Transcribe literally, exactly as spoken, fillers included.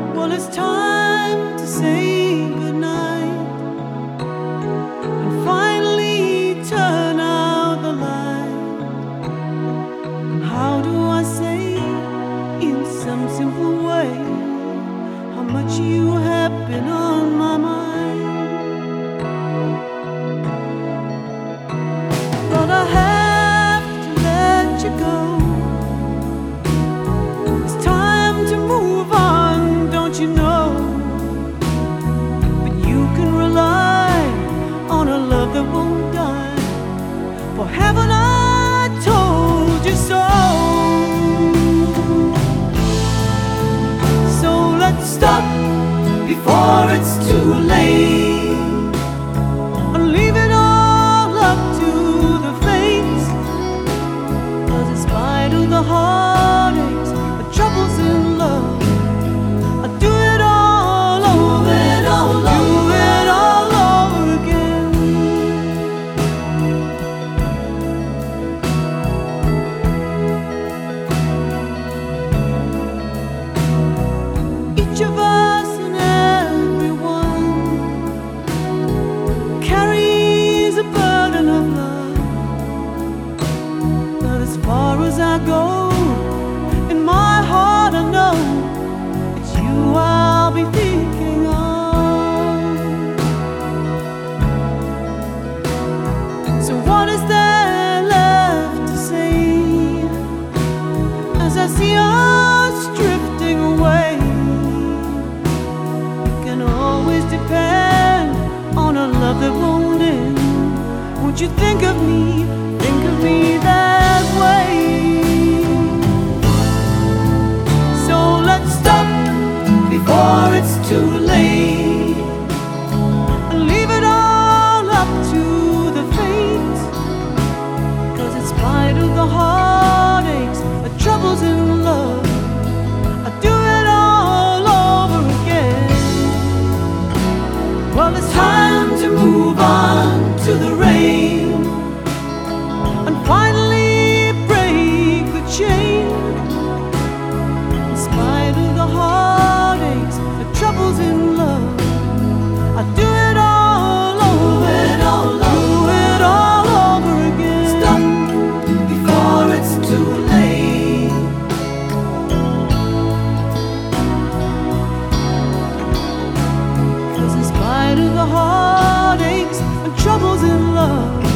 Well, it's time to say goodnight and finally turn out the light. How do I say in some simple way how much you have been on my mind? But I have to let you go. It's time to move on, don't you know? But you can rely on a love that won't die. For haven't I told you so? So let's stop before it's too late and leave it all up to the fates. 'Cause in spite of the heartaches, the troubles in love, I do it all over, it all do it all over again. Each of us and everyone carries a burden of love. But as far as I go, in my heart I know it's you I'll be thinking of. So what is there left to say as I see us drifting away? You can always depend on a love that won't end. Won't you think of me, think of me that way? So let's stop before it's too late and leave it all up to the fates. 'Cause in spite of the heartaches, the troubles in love, I do it all over again. Well, it's time to move on to the rain and finally break the chain. In spite of the heartaches, the troubles in love, I do it all over, it all do it all over again. Stop before it's too late. 'Cause in spite of the heartaches and troubles in love,